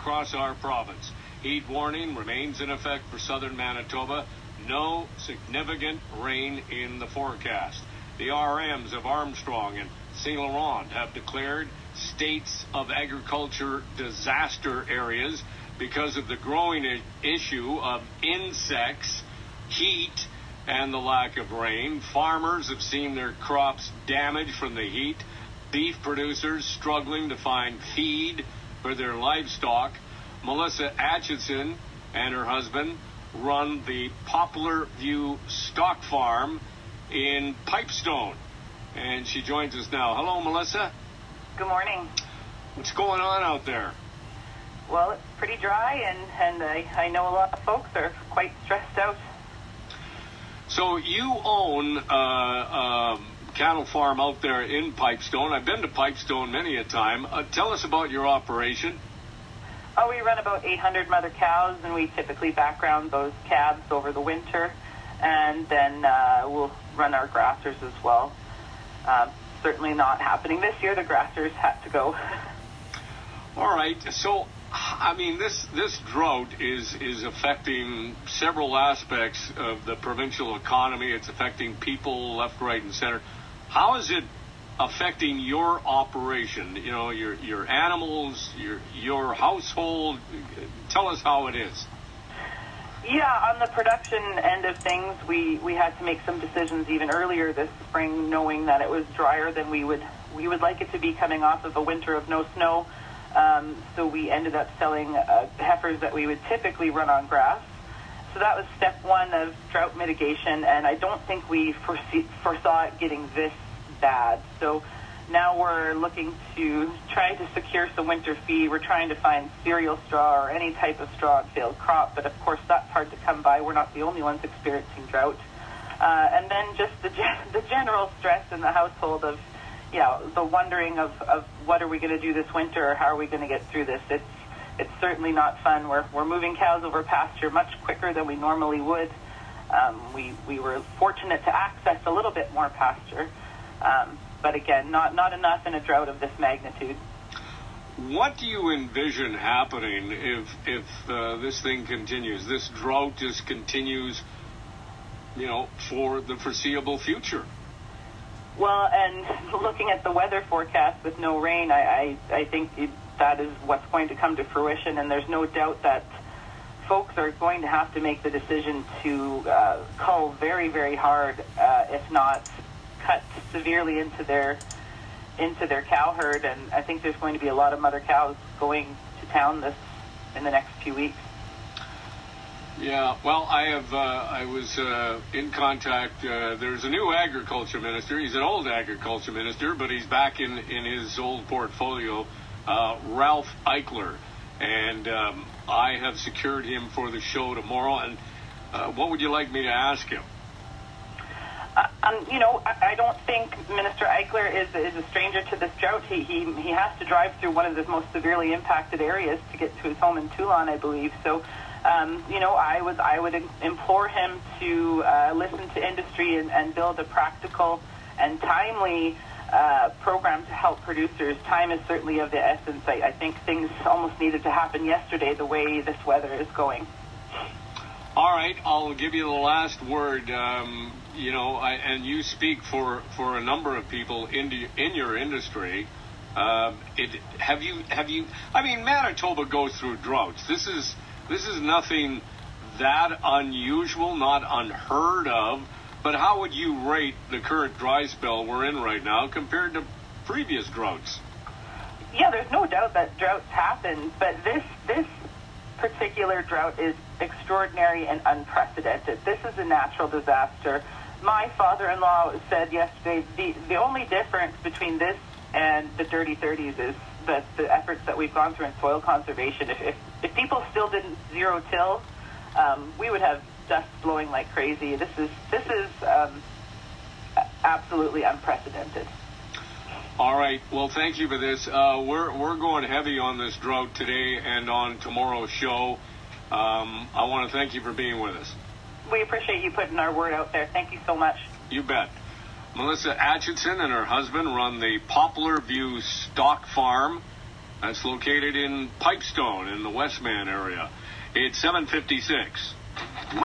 across our province. Heat warning remains in effect for southern Manitoba. No significant rain in the forecast. The RMs of Armstrong and St. Laurent have declared states of agriculture disaster areas because of the growing issue of insects, heat, and the lack of rain. Farmers have seen their crops damaged from the heat. Beef producers struggling to find feed for their livestock. Melissa Atchison and her husband run the Poplar View Stock Farm in Pipestone. And she joins us now. Hello, Melissa. Good morning. What's going on out there? Well, it's pretty dry, and I know a lot of folks are quite stressed out. So you own a cattle farm out there in Pipestone. I've been to Pipestone many a time. Tell us about your operation. Oh, we run about 800 mother cows, and we typically background those calves over the winter, and then we'll run our grassers as well. Certainly not happening this year. The grassers had to go. All right. So, I mean, this drought is affecting several aspects of the provincial economy. It's affecting people left, right, and center. How is it affecting your operation? You know, your animals, your household. Tell us how it is. Yeah, on the production end of things, we had to make some decisions even earlier this spring, knowing that it was drier than we would like it to be coming off of a winter of no snow. So we ended up selling heifers that we would typically run on grass. So that was step one of drought mitigation, and I don't think we foresaw it getting this bad. So now we're looking to try to secure some winter feed. We're trying to find cereal straw or any type of straw on failed crop, but of course that's hard to come by. We're not the only ones experiencing drought. And then just the general stress in the household of, the wondering of what are we going to do this winter, or how are we going to get through this. It's certainly not fun. We're moving cows over pasture much quicker than we normally would. We were fortunate to access a little bit more pasture. But again, not enough in a drought of this magnitude. What do you envision happening if this thing continues? This drought just continues, for the foreseeable future? Well, and looking at the weather forecast with no rain, I think that is what's going to come to fruition, and there's no doubt that folks are going to have to make the decision to cull very, very hard, if not cut severely into their cow herd, and I think there's going to be a lot of mother cows going to town in the next few weeks. Yeah, well, I was in contact. There's a new agriculture minister. He's an old agriculture minister, but he's back in his old portfolio, Ralph Eichler, and I have secured him for the show tomorrow. And what would you like me to ask him? I don't think Minister Eichler is a stranger to this drought. He has to drive through one of the most severely impacted areas to get to his home in Toulon, I believe. So, I would implore him to listen to industry and build a practical and timely program to help producers. Time is certainly of the essence. I think things almost needed to happen yesterday, the way this weather is going. All right, I'll give you the last word. And you speak for a number of people in your industry. Have you? I mean, Manitoba goes through droughts. This is nothing that unusual, not unheard of. But how would you rate the current dry spell we're in right now compared to previous droughts? Yeah, there's no doubt that droughts happen, but this particular drought is extraordinary and unprecedented. This is a natural disaster. My father-in-law said yesterday the only difference between this and the dirty 30s is that the efforts that we've gone through in soil conservation. If people still didn't zero-till, we would have dust blowing like crazy. This is absolutely unprecedented. All right. Well, thank you for this. We're going heavy on this drought today and on tomorrow's show. I want to thank you for being with us. We appreciate you putting our word out there. Thank you so much. You bet. Melissa Atchison and her husband run the Poplar View Stock Farm That's located in Pipestone in the Westman area. It's 7:56.